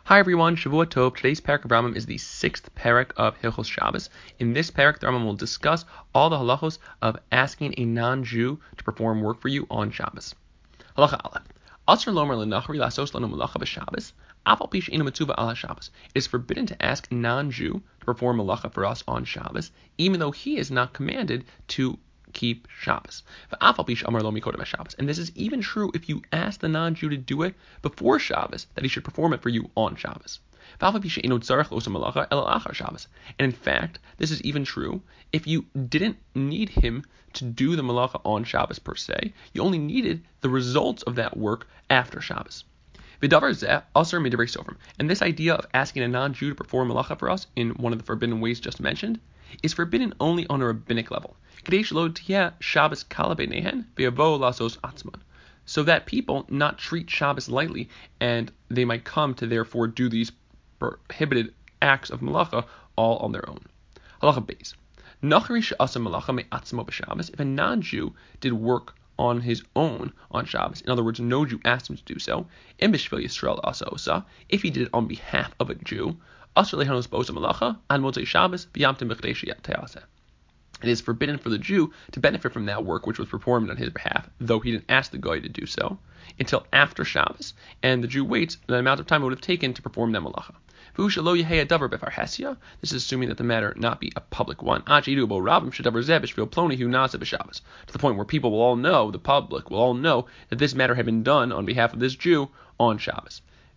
Hi everyone, Shavua Tov. Today's parak of Rambam is the sixth parak of Hilchos Shabbos. In this parak, the Rambam will discuss all the halachos of asking a non-Jew to perform work for you on Shabbos. Halacha Aleph. Asr lomer lenachri lasos lanu malacha b'Shabbos. Afal pish inu metzuva ala Shabbos. It is forbidden to ask a non-Jew to perform malacha for us on Shabbos, even though he is not commanded to keep Shabbos. And this is even true if you ask the non-Jew to do it before Shabbos, that he should perform it for you on Shabbos. And in fact, this is even true if you didn't need him to do the malacha on Shabbos per se. You only needed the results of that work after Shabbos. And this idea of asking a non-Jew to perform malacha for us in one of the forbidden ways just mentioned is forbidden only on a rabbinic level, so that people not treat Shabbos lightly and they might come to therefore do these prohibited acts of malacha all on their own. Halacha Beis. If a non-Jew did work on his own on Shabbos, in other words, no Jew asked him to do so, if he did it on behalf of a Jew, it is forbidden for the Jew to benefit from that work which was performed on his behalf, though he didn't ask the guy to do so, until after Shabbos, and the Jew waits the amount of time it would have taken to perform that malacha. This is assuming that the matter not be a public one, to the point where people will all know, the public will all know, that this matter had been done on behalf of this Jew on Shabbos.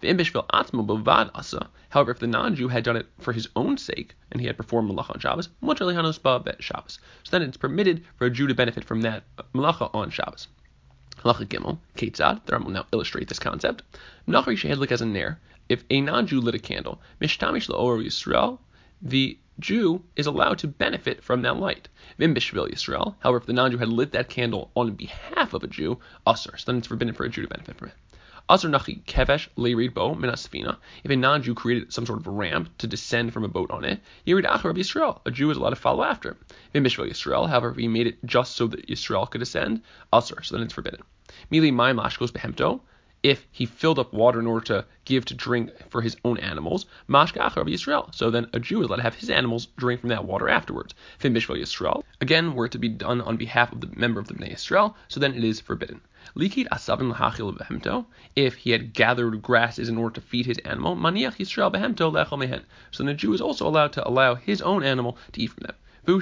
However, if the non-Jew had done it for his own sake, and he had performed malacha on Shabbos, so then it's permitted for a Jew to benefit from that malacha on Shabbos. Halacha Gimel, Ketzad, the Rambam will now illustrate this concept. Nachri shehedlik as a ner, if a non-Jew lit a candle, mishtamish la'or Yisrael, the Jew is allowed to benefit from that light. Vim b'shvil Yisrael, however, if the non-Jew had lit that candle on behalf of a Jew, asur, so then it's forbidden for a Jew to benefit from it. Asur nachi kevesh leirid bo min asfina. If a non-Jew created some sort of ramp to descend from a boat on it, yirid achar of Yisrael, a Jew is allowed to follow after. Vim b'shvil Yisrael, however, if he made it just so that Yisrael could descend, asur, so then it's forbidden. Mili mayim lashkos behemto. If he filled up water in order to give to drink for his own animals, mashka achar of Yisrael. So then a Jew is allowed to have his animals drink from that water afterwards. Fin bishvil Yisrael. Again, were it to be done on behalf of the member of the Bnei Yisrael, so then it is forbidden. Likid asavin lahachil behemto. If he had gathered grasses in order to feed his animal, maniach Yisrael behemto lechol mehen. So then a Jew is also allowed to allow his own animal to eat from them. And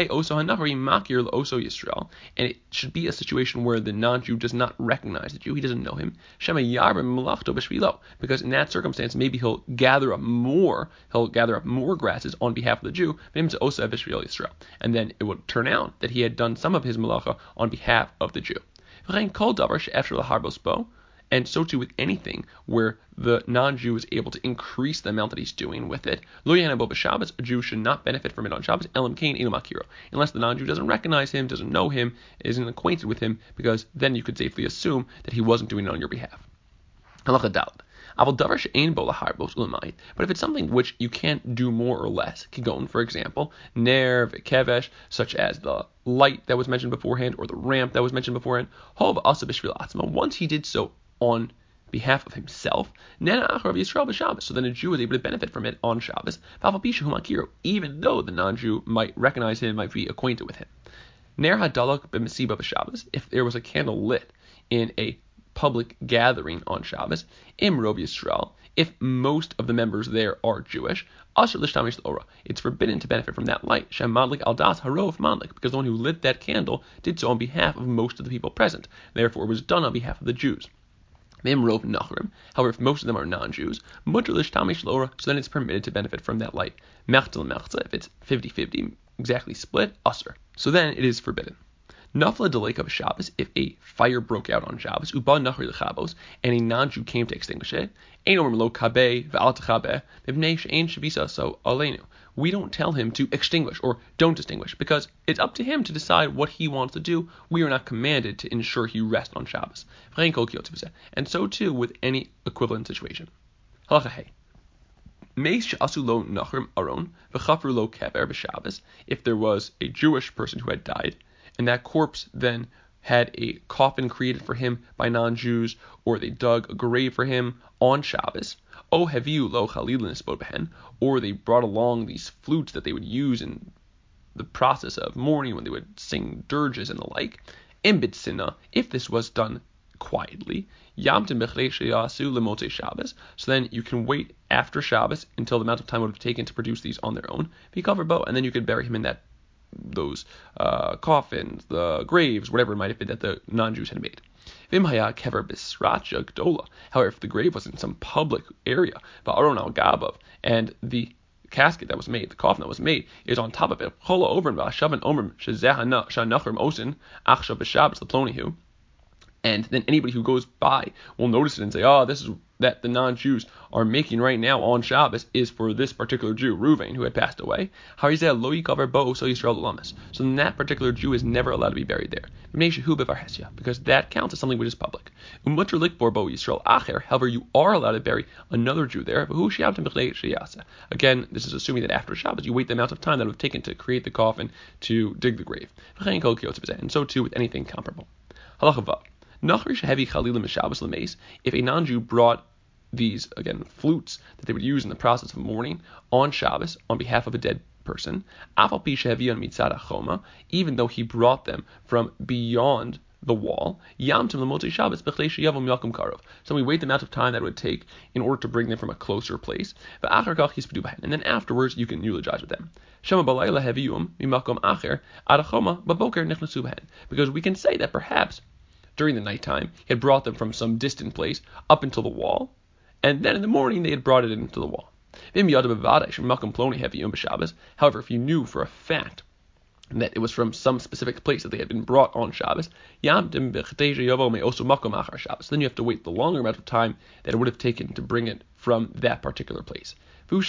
it should be a situation where the non-Jew does not recognize the Jew, he doesn't know him, because in that circumstance maybe he'll gather up more grasses on behalf of the Jew, and then it would turn out that he had done some of his malacha on behalf of the Jew. And so too with anything where the non-Jew is able to increase the amount that he's doing with it. A Jew should not benefit from it on Shabbos, unless the non-Jew doesn't recognize him, doesn't know him, isn't acquainted with him, because then you could safely assume that he wasn't doing it on your behalf. But if it's something which you can't do more or less, kigon, for example, ner v'kevesh, such as the light that was mentioned beforehand, or the ramp that was mentioned beforehand, once he did so on behalf of himself, so then a Jew is able to benefit from it on Shabbos, even though the non-Jew might recognize him, might be acquainted with him. If there was a candle lit in a public gathering on Shabbos, Imrov Yisrael, if most of the members there are Jewish, it's forbidden to benefit from that light, because the one who lit that candle did so on behalf of most of the people present, therefore it was done on behalf of the Jews. However, if most of them are non-Jews, so then it's permitted to benefit from that light. If it's 50-50, exactly split, asur, so then it is forbidden. Nafla delek of Shabbos, if a fire broke out on Shabbos, uba nachri lechabos, and a non-Jew came to extinguish it, we don't tell him to extinguish or don't extinguish, because it's up to him to decide what he wants to do. We are not commanded to ensure he rest on Shabbos. And so too with any equivalent situation. Halacha if there was a Jewish person who had died, and that corpse then had a coffin created for him by non-Jews, or they dug a grave for him on Shabbos, O heviu lo chalilin esbod behen, or they brought along these flutes that they would use in the process of mourning when they would sing dirges and the like. Imbit sinna, if this was done quietly, yamtim bechlei sheyasu lemotzei Shabbos, so then you can wait after Shabbos until the amount of time would have taken to produce these on their own, be covered bow, and then you could bury him in those coffins, the graves, whatever it might have been that the non-Jews had made. However, if the grave was in some public area, and the casket that was made, the coffin that was made, is on top of it, and then anybody who goes by will notice it and say, oh, this is that the non-Jews are making right now on Shabbos is for this particular Jew, Reuven, who had passed away. So then that particular Jew is never allowed to be buried there, because that counts as something which is public. However, you are allowed to bury another Jew there. Again, this is assuming that after Shabbos, you wait the amount of time that it would have taken to create the coffin, to dig the grave. And so too with anything comparable. If a non-Jew brought these, again, flutes that they would use in the process of mourning on Shabbos on behalf of a dead person, even though he brought them from beyond the wall, so we wait the amount of time that it would take in order to bring them from a closer place, and then afterwards you can eulogize with them. Because we can say that perhaps during the nighttime he had brought them from some distant place up until the wall, and then in the morning they had brought it into the wall. However, if you knew for a fact that it was from some specific place that they had been brought on Shabbos, then you have to wait the longer amount of time that it would have taken to bring it from that particular place. And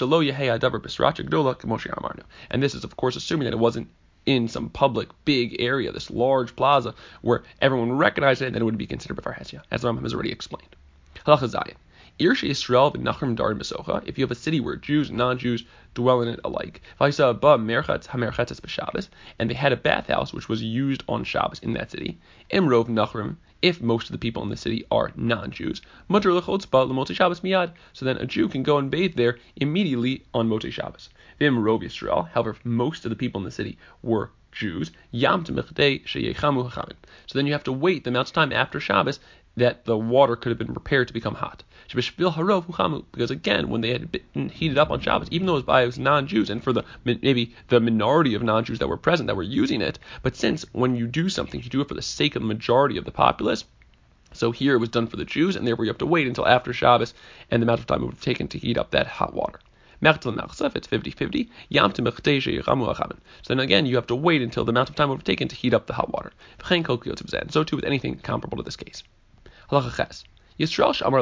this is, of course, assuming that it wasn't in some public big area, this large plaza where everyone would recognize it, and then it would be considered b'far hesya, as the Rambam has already explained. Halacha Zayin. If you have a city where Jews and non-Jews dwell in it alike, and they had a bathhouse which was used on Shabbos in that city, if most of the people in the city are non-Jews, so then a Jew can go and bathe there immediately on Motzei Shabbos. However, if most of the people in the city were Jews, so then you have to wait the amount of time after Shabbos that the water could have been prepared to become hot. Because again, when they had been heated up on Shabbos, even though it was by non-Jews, and for maybe the minority of non-Jews that were present that were using it, but since when you do something, you do it for the sake of the majority of the populace, so here it was done for the Jews, and therefore you have to wait until after Shabbos and the amount of time it would have taken to heat up that hot water. If it's 50-50, so then again you have to wait until the amount of time it would have taken to heat up the hot water. So too with anything comparable to this case. If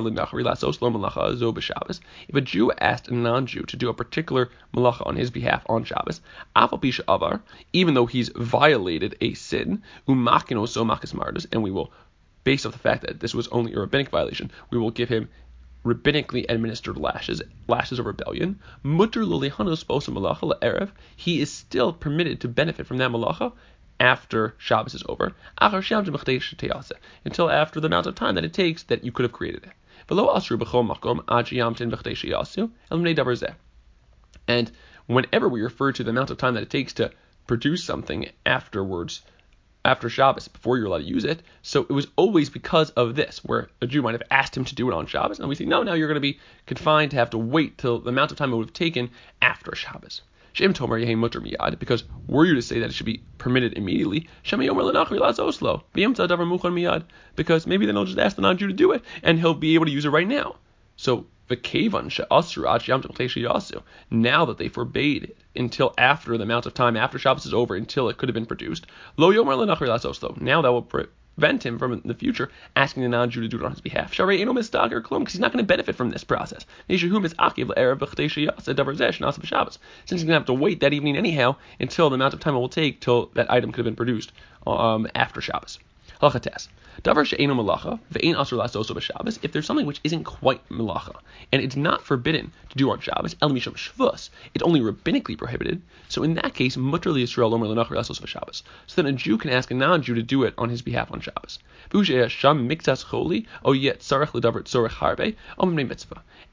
a Jew asked a non-Jew to do a particular malacha on his behalf on Shabbos, even though he's violated a sin, and we will, based off the fact that this was only a rabbinic violation, we will give him rabbinically administered lashes of rebellion, he is still permitted to benefit from that malacha after Shabbos is over, until after the amount of time that it takes that you could have created it. And whenever we refer to the amount of time that it takes to produce something afterwards, after Shabbos, before you're allowed to use it, so it was always because of this, where a Jew might have asked him to do it on Shabbos, and we say, no, now you're going to be confined to have to wait till the amount of time it would have taken after Shabbos. Because were you to say that it should be permitted immediately, because maybe then he'll just ask the non-Jew to do it, and he'll be able to use it right now. So now that they forbade it until after the amount of time after Shabbos is over, until it could have been produced, now that will prevent him from in the future asking the non-Jew to do it on his behalf, because he's not going to benefit from this process. Since he's going to have to wait that evening anyhow until the amount of time it will take till that item could have been produced after Shabbos. If there's something which isn't quite melacha, and it's not forbidden to do on Shabbos, it's only rabbinically prohibited, so in that case, so then a Jew can ask a non-Jew to do it on his behalf on Shabbos.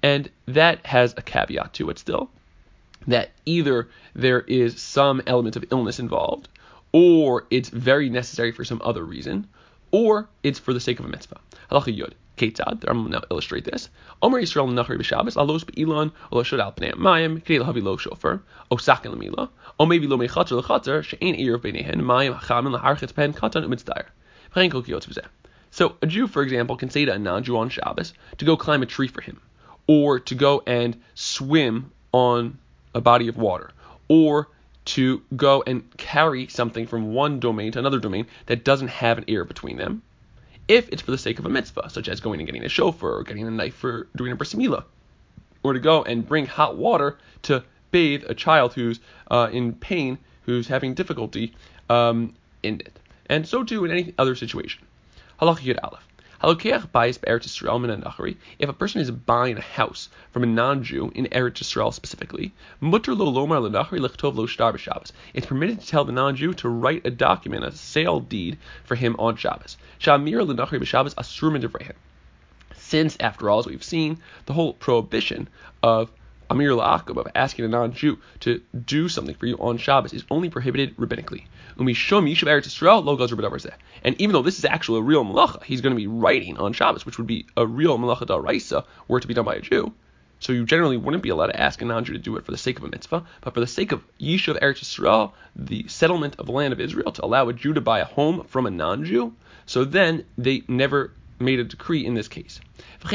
And that has a caveat to it still, that either there is some element of illness involved, or it's very necessary for some other reason, or it's for the sake of a mitzvah. Halacha Yud. Ketzad, I'm going to now illustrate this. Omer Yisrael Nachri b'Shabbos, alos be'ilan, o shod al pnei mayim, k'dei lahavi lo shofar, o sakin lemila, o maybe lo mechater lechater, she'ein eirav beinehen, mayim hachamin laharchetz pen katan u'mitzdayer. V'chein kol kiyotz v'zeh. So a Jew, for example, can say to a non-Jew on Shabbos to go climb a tree for him, or to go and swim on a body of water, or to go and carry something from one domain to another domain that doesn't have an ear between them, if it's for the sake of a mitzvah, such as going and getting a shofar, or getting a knife for doing a bris milah, or to go and bring hot water to bathe a child who's in pain, who's having difficulty in it. And so too in any other situation. Halacha Yud Aleph. Halokeach bayis be'Eretz Yisrael min nachri. If a person is buying a house from a non-Jew in Eretz Yisrael specifically, mutter lo lomar lenachri lechtov lo shtar b'Shabbos. It's permitted to tell the non-Jew to write a document, a sale deed for him on Shabbos. Shamir lenachri b'Shabbos asur min devrehen. Since, after all, as we've seen, the whole prohibition of Amir la'akab, of asking a non-Jew to do something for you on Shabbos, is only prohibited rabbinically. Umishum yishuv Eretz Yisrael lo gazur b'davar zeh. And even though this is actually a real malacha, he's going to be writing on Shabbos, which would be a real malacha d'oraisa, were it to be done by a Jew. So you generally wouldn't be allowed to ask a non-Jew to do it for the sake of a mitzvah, but for the sake of yishuv Eretz Yisrael, the settlement of the land of Israel, to allow a Jew to buy a home from a non-Jew. So then they never made a decree in this case. And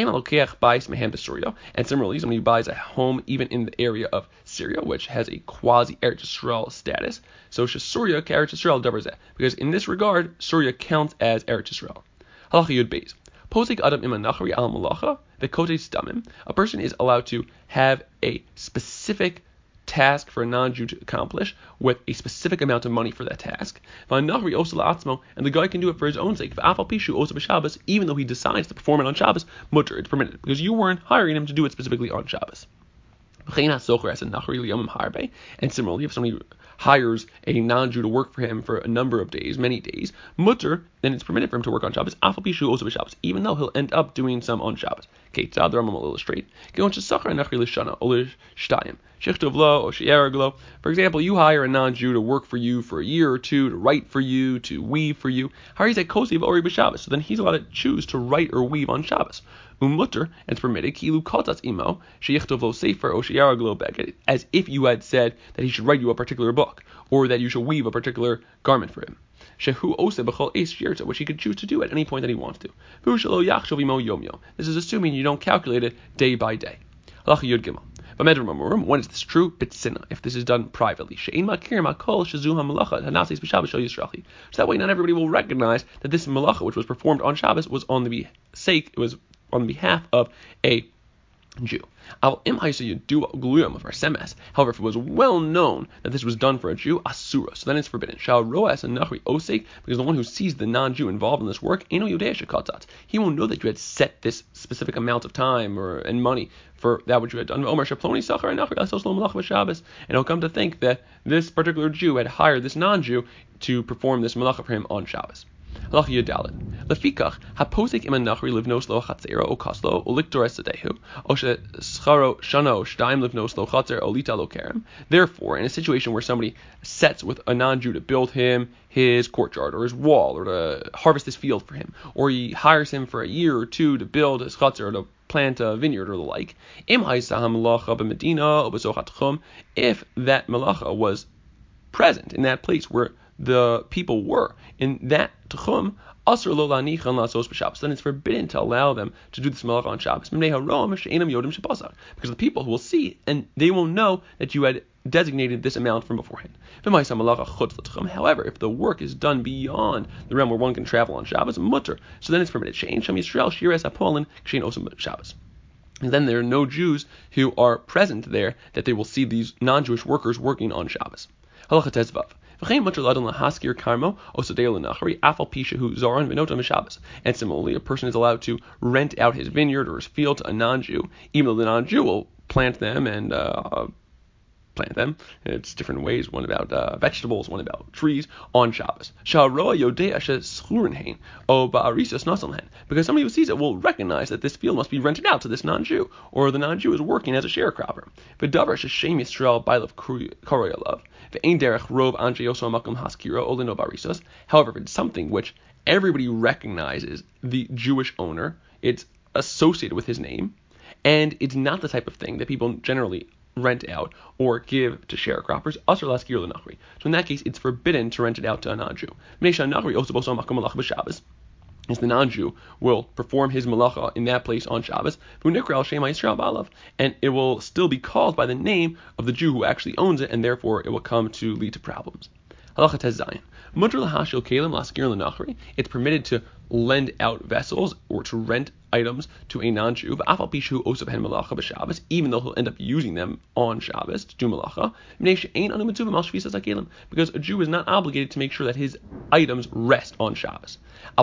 similarly, somebody who buys a home even in the area of Syria, which has a quasi Eretz Yisrael status, so Syria ka Eretz Yisrael davar zeh, because in this regard, Syria counts as Eretz Yisrael. Halacha Yud Beis. Posek adam ima nachri al malacha v'kotes damim. A person is allowed to have a specific task for a non-Jew to accomplish with a specific amount of money for that task. And the guy can do it for his own sake. Even though he decides to perform it on Shabbos, mutter, it's permitted, because you weren't hiring him to do it specifically on Shabbos. And similarly, if somebody hires a non-Jew to work for him for a number of days, many days, mutter, then it's permitted for him to work on Shabbos, even though he'll end up doing some on Shabbos. Ketzad, the Rambam will illustrate. For example, you hire a non-Jew to work for you for a year or two, to write for you, to weave for you. So then he's allowed to choose to write or weave on Shabbos. Mutter, and it's permitted, as if you had said that he should write you a particular book, or that you should weave a particular garment for him. Which he could choose to do at any point that he wants to. This is assuming you don't calculate it day by day. When is this true? Bitsina, if this is done privately. So that way not everybody will recognize that this malacha, which was performed on Shabbos, was on the behalf of a Jew. However, if it was well known that this was done for a Jew, asura, so then it's forbidden. Because the one who sees the non-Jew involved in this work, he won't know that you had set this specific amount of time and money for that which you had done. And he'll come to think that this particular Jew had hired this non-Jew to perform this malacha for him on Shabbos. Halacha Yudalid. Lefikach haposik im nachri livnos lo chatzera o kaslo o liktor esadehu o shescharo shano shtaim livnos lo chatzer o lita lo kerem. Therefore, in a situation where somebody sets with a non-Jew to build him his courtyard or his wall, or to harvest his field for him, or he hires him for a year or two to build his chatzer or to plant a vineyard or the like, if that malacha was present in that place where the people were, in that tchum, then it's forbidden to allow them to do this malacha on Shabbos, because the people will see and they will know that you had designated this amount from beforehand. However, if the work is done beyond the realm where one can travel on Shabbos, mutter, so then it's permitted. And then there are no Jews who are present there that they will see these non-Jewish workers working on Shabbos. And similarly, a person is allowed to rent out his vineyard or his field to a non-Jew, even though the non-Jew will plant them and plant them. It's different ways, one about vegetables, one about trees, on Shabbos. Because somebody who sees it will recognize that this field must be rented out to this non-Jew, or the non-Jew is working as a sharecropper. However, if it's something which everybody recognizes the Jewish owner, it's associated with his name, and it's not the type of thing that people generally rent out or give to sharecroppers. So in that case, it's forbidden to rent it out to a non-Jew. As the non-Jew will perform his malacha in that place on Shabbos, and it will still be called by the name of the Jew who actually owns it, and therefore it will come to lead to problems. It's permitted to lend out vessels or to rent items to a non-Jew, even though he'll end up using them on Shabbos to do malacha, because a Jew is not obligated to make sure that his items rest on Shabbos.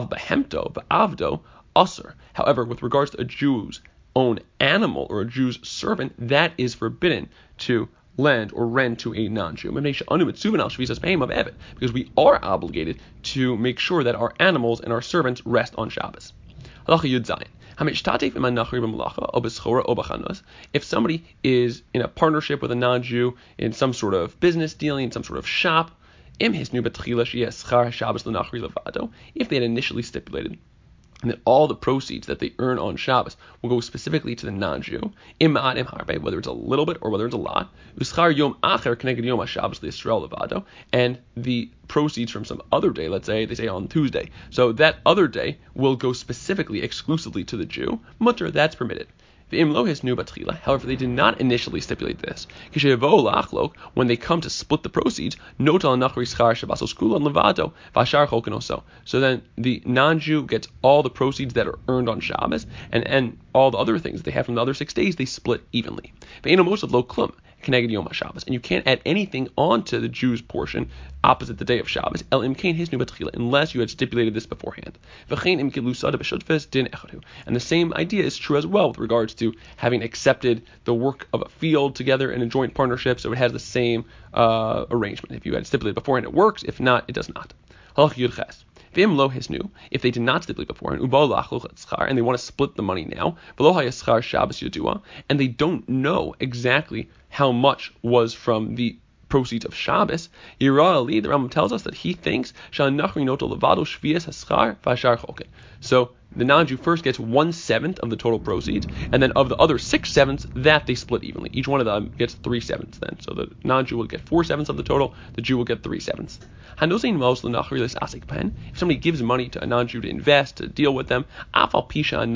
However, with regards to a Jew's own animal or a Jew's servant, that is forbidden to lend or rent to a non-Jew, because we are obligated to make sure that our animals and our servants rest on Shabbos. If somebody is in a partnership with a non-Jew in some sort of business dealing, in some sort of shop, if they had initially stipulated and that all the proceeds that they earn on Shabbos will go specifically to the non-Jew, whether it's a little bit or whether it's a lot, and the proceeds from some other day, let's say they say on Tuesday, so that other day will go specifically, exclusively to the Jew, mutter, that's permitted. However, they did not initially stipulate this. When they come to split the proceeds, so then the non-Jew gets all the proceeds that are earned on Shabbos, and all the other things that they have from the other 6 days, they split evenly. And you can't add anything onto the Jew's portion opposite the day of Shabbos, unless you had stipulated this beforehand. And the same idea is true as well with regards to having accepted the work of a field together in a joint partnership, so it has the same arrangement. If you had stipulated beforehand, it works. If not, it does not. If they did not stipulate beforehand, and they want to split the money now, and they don't know exactly how much was from the proceeds of Shabbos, the Rambam tells us that he thinks so the non-Jew first gets 1/7 of the total proceeds, and then of the other 6/7 that they split evenly. Each one of them gets 3/7 then. So the non-Jew will get 4/7 of the total, the Jew will get 3/7. If somebody gives money to a non-Jew to invest, to deal with them, even though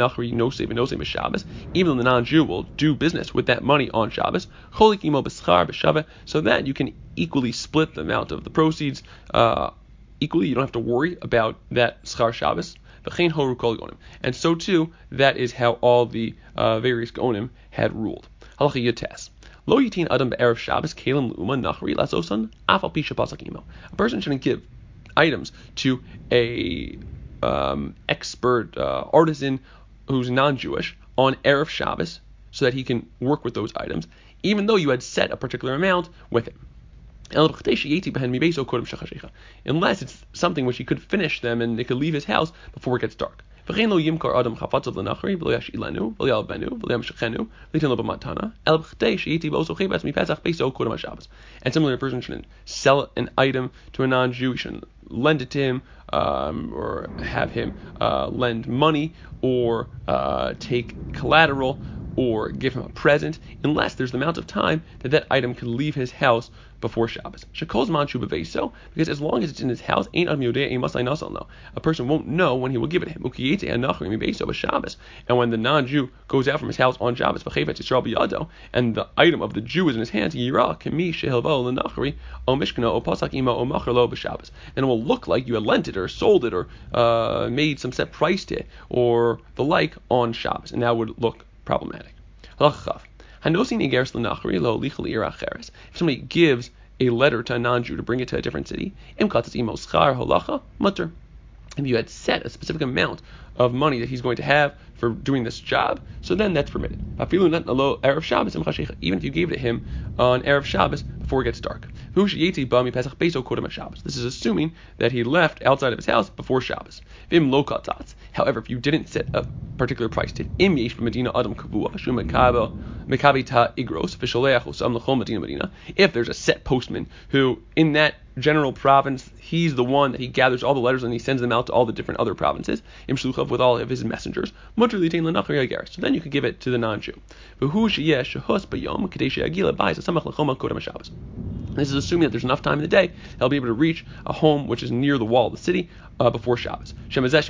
the non-Jew will do business with that money on Shabbos, so that you can equally split the amount of the proceeds equally. You don't have to worry about that schar Shabbos. And so too, that is how all the various Gaonim had ruled. Halacha Yates. Lo yitin adam be'erev Shabbos kelim l'uma nachri lasosan afal pisha pasak imo. A person shouldn't give items to a expert artisan who's non-Jewish on erev Shabbos so that he can work with those items, even though you had set a particular amount with him. Unless it's something which he could finish them and it could leave his house before it gets dark. And similarly, a person shouldn't sell an item to a non-Jew, he shouldn't lend it to him, or have him lend money, or take collateral, or give him a present, unless there's the amount of time that that item can leave his house before Shabbos. Because as long as it's in his house, a person won't know when he will give it to him. And when the non-Jew goes out from his house on Shabbos, and the item of the Jew is in his hands, then it will look like you had lent it or sold it or made some set price to it or the like on Shabbos, and that would look problematic. If somebody gives a letter to a non-Jew to bring it to a different city, if you had set a specific amount of money that he's going to have for doing this job, so then that's permitted. Even if you gave it to him on Erev Shabbos before it gets dark. This is assuming that he left outside of his house before Shabbos. However, if you didn't set a particular price, if there's a set postman who, in that general province, he's the one that he gathers all the letters and he sends them out to all the different other provinces, with all of his messengers, so then you could give it to the non-Jew. This is assuming that there's enough time in the day he'll be able to reach a home which is near the wall of the city before Shabbos. Because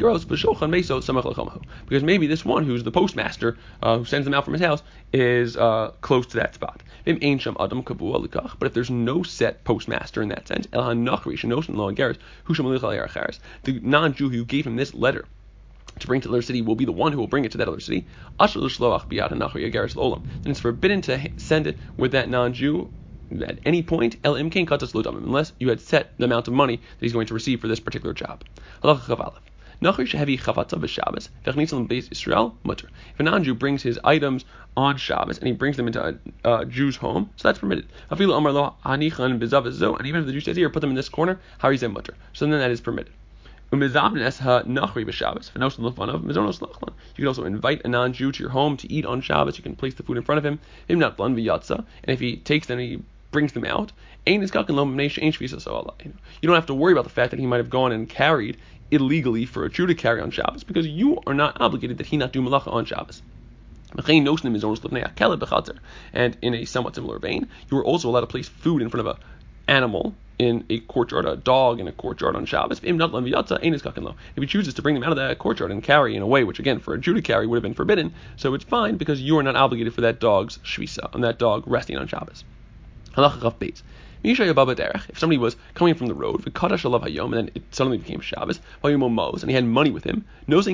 maybe this one who's the postmaster who sends them out from his house is close to that spot. But if there's no set postmaster in that sense, the non-Jew who gave him this letter to bring to the other city will be the one who will bring it to that other city. Then it's forbidden to send it with that non-Jew at any point, unless you had set the amount of money that he's going to receive for this particular job. If a non-Jew brings his items on Shabbos and he brings them into a Jew's home, so that's permitted. And even if the Jew says, here, put them in this corner, so then that is permitted. You can also invite a non-Jew to your home to eat on Shabbos. You can place the food in front of him. And if he takes them and he brings them out, you don't have to worry about the fact that he might have gone and carried illegally for a Jew to carry on Shabbos, because you are not obligated that he not do malacha on Shabbos. And in a somewhat similar vein, you are also allowed to place food in front of an animal in a courtyard, a dog in a courtyard on Shabbos. If he chooses to bring them out of that courtyard and carry in a way which, again, for a Jew to carry would have been forbidden, so it's fine because you are not obligated for that dog's shvisa, on that dog resting on Shabbos. If somebody was coming from the road, and then it suddenly became Shabbos, and he had money with him,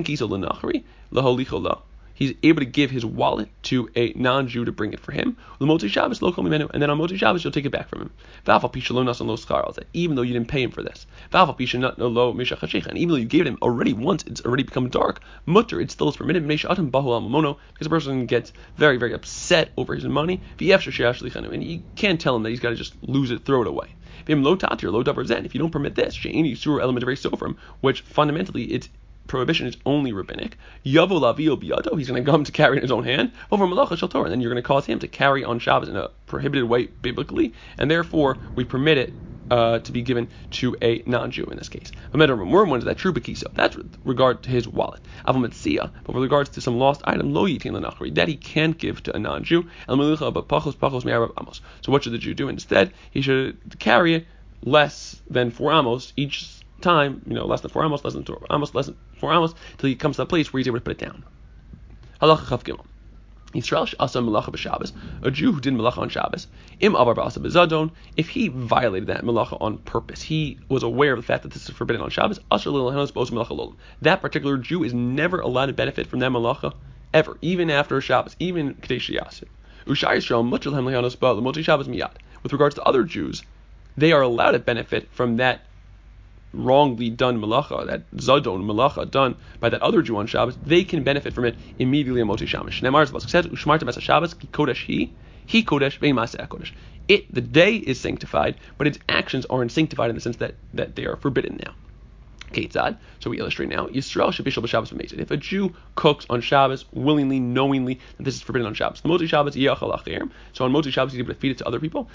he's able to give his wallet to a non-Jew to bring it for him. And then on Moti Shabbos, you'll take it back from him. Even though you didn't pay him for this. And even though you gave it him already once, it's already become dark. Mutter, it still is permitted. Because a person gets very, very upset over his money. And you can't tell him that he's got to just lose it, throw it away. If you don't permit this, which fundamentally it's prohibition is only rabbinic. Yavo lavio biyado, he's going to come to carry in his own hand. Over malacha shel Torah, and then you're going to cause him to carry on Shabbos in a prohibited way biblically, and therefore we permit it to be given to a non-Jew in this case. When is that true? Bekiso. That's with regard to his wallet. But with regards to some lost item, lo yitin lenachri, that he can't give to a non-Jew. So what should the Jew do instead? He should carry it less than 4 amos each time, less than 4 amos, less than 4 amos, till he comes to a place where he's able to put it down. Halacha Chaf Gimel. Yisrael she'asa melacha b'Shabbos, a Jew who did melacha on Shabbos, im avar ba'asa b'zadon, if he violated that melacha on purpose, he was aware of the fact that this is forbidden on Shabbos, asher l'lahanos b'os melacha lolam. That particular Jew is never allowed to benefit from that melacha ever, even after Shabbos, even K'dei she'yasu. U'shar Yisrael mutter l'hem l'hanos ba l'motzi Shabbos miyad. With regards to other Jews, they are allowed to benefit from that wrongly done malacha, that zadon malacha done by that other Jew on Shabbos. They can benefit from it immediately on Motzi Shabbos. Ne'emar says, "Ushmartem es Shabbos ki kodesh he kodesh ve'maseh kodesh." The day is sanctified, but its actions aren't sanctified in the sense that they are forbidden now. Ketzad. So we illustrate now. Yisrael shebishal b'Shabbos b'meitzid. If a Jew cooks on Shabbos willingly, knowingly that this is forbidden on Shabbos, the Motzi Shabbos yachal acherim. So on Motzi Shabbos he's able to feed it to other people.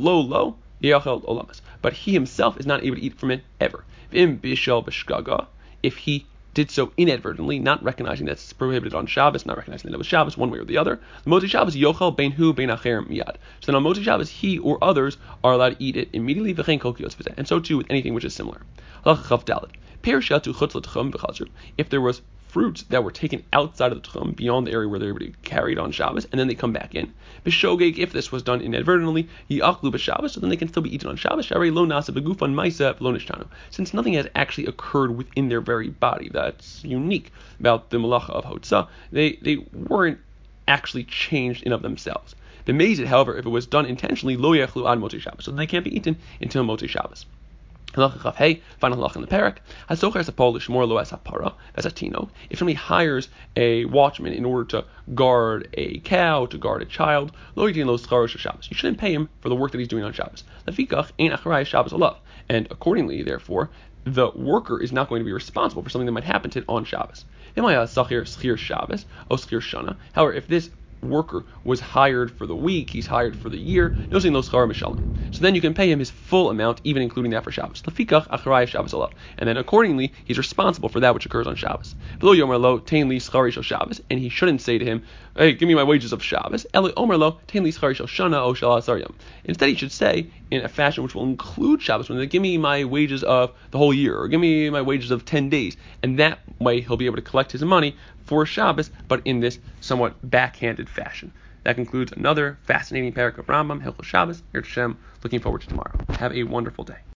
But he himself is not able to eat from it ever. If he did so inadvertently, not recognizing that it's prohibited on Shabbos, not recognizing that it was Shabbos, one way or the other, the Motzi Shabbos yochel bein hu bein acherim miyad. So then on Motzi Shabbos, he or others are allowed to eat it immediately, and so too with anything which is similar. If there was fruits that were taken outside of the tchum, beyond the area where they were carried on Shabbos, and then they come back in. B'shogeg, if this was done inadvertently, yi'achlu b'Shabbos, so then they can still be eaten on Shabbos. Sharei lo nasa begufan ma'isa lo nishtanu. Since nothing has actually occurred within their very body, that's unique about the malacha of hotzah. They weren't actually changed in of themselves. The mazid, however, if it was done intentionally, lo yachlu ad Motzi Shabbos, so then they can't be eaten until Motzi Shabbos. Halacha Chaf Hey, final halacha in the parak. Hasocher is a Polish more lo as hapara. That's a tino. If somebody hires a watchman in order to guard a cow, to guard a child, lo yitin lo scharo shel Shabbos. You shouldn't pay him for the work that he's doing on Shabbos. Lefikach ein acharayis Shabbos alav. And accordingly, therefore, the worker is not going to be responsible for something that might happen to it on Shabbos. However, if this worker was hired for the week, he's hired for the year, so then you can pay him his full amount, even including that for Shabbos. And then accordingly, he's responsible for that which occurs on Shabbos. And he shouldn't say to him, hey, give me my wages of Shabbos. Instead, he should say, in a fashion which will include Shabbos, when they give me my wages of the whole year, or give me my wages of 10 days. And that way, he'll be able to collect his money for Shabbos, but in this somewhat backhanded fashion. That concludes another fascinating parak of Rambam, Hilchos Shabbos. Here to Shem. Looking forward to tomorrow. Have a wonderful day.